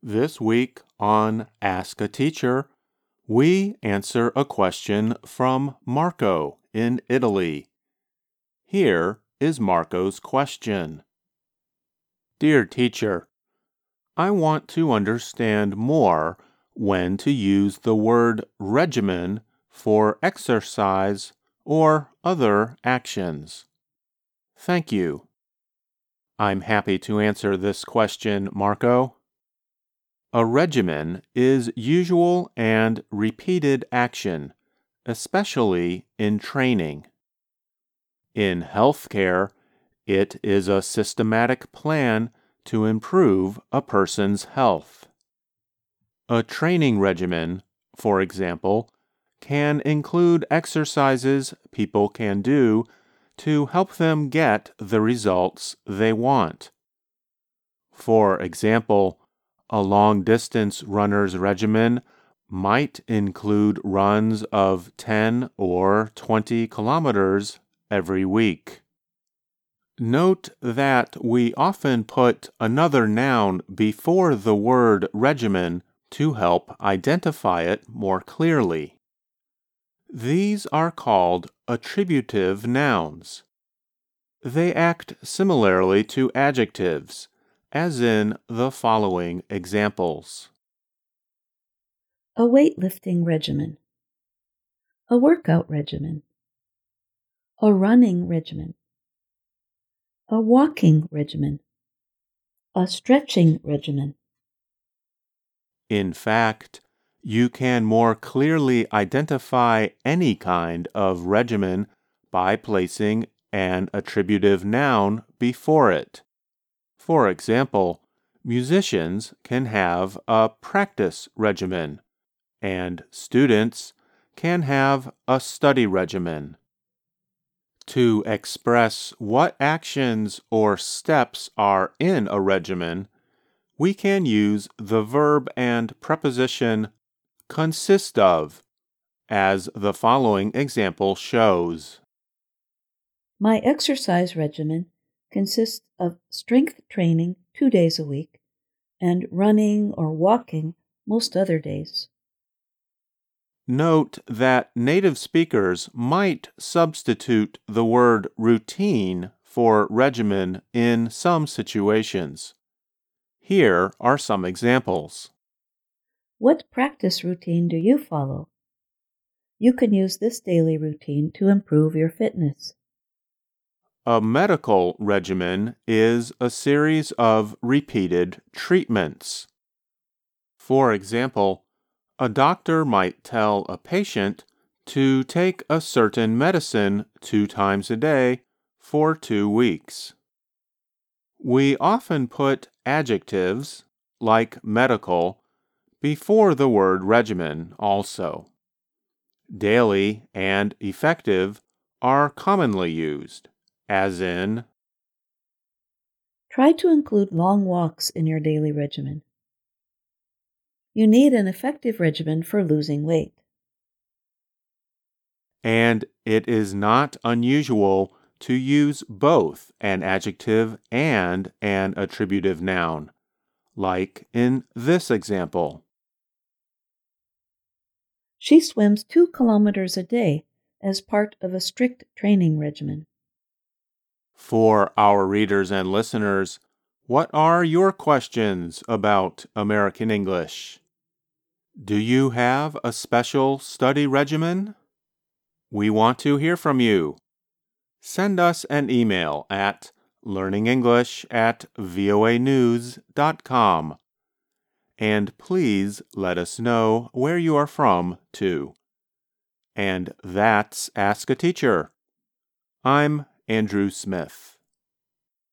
This week on Ask a Teacher, we answer a question from Marco in Italy. Here is Marco's question. Dear teacher, I want to understand more when to use the word regimen for exercise or other actions. Thank you. I'm happy to answer this question, Marco. A regimen is usual and repeated action, especially in training. In healthcare, it is a systematic plan to improve a person's health. A training regimen, for example, can include exercises people can do to help them get the results they want. For example, a long-distance runner's regimen might include runs of 10 or 20 kilometers every week. Note that we often put another noun before the word regimen to help identify it more clearly. These are called attributive nouns. They act similarly to adjectives, as in the following examples. A weightlifting regimen, a workout regimen, a running regimen, a walking regimen, a stretching regimen. In fact, you can more clearly identify any kind of regimen by placing an attributive noun before it. For example, musicians can have a practice regimen, and students can have a study regimen. To express what actions or steps are in a regimen, we can use the verb and preposition consist of, as the following example shows. My exercise regimen consists of strength training 2 days a week and running or walking most other days. Note that native speakers might substitute the word routine for regimen in some situations. Here are some examples. What practice routine do you follow? You can use this daily routine to improve your fitness. A medical regimen is a series of repeated treatments. For example, a doctor might tell a patient to take a certain medicine 2 times a day for 2 weeks. We often put adjectives, like medical, before the word regimen also. Daily and effective are commonly used, as in, Try to include long walks in your daily regimen. You need an effective regimen for losing weight. and it is not unusual to use both an adjective and an attributive noun, like in this example. She swims 2 kilometers a day as part of a strict training regimen. For our readers and listeners, what are your questions about American English? Do you have a special study regimen? We want to hear from you. Send us an email at learningenglish@voanews.com. And please let us know where you are from, too. And that's Ask a Teacher. I'm Andrew Smith.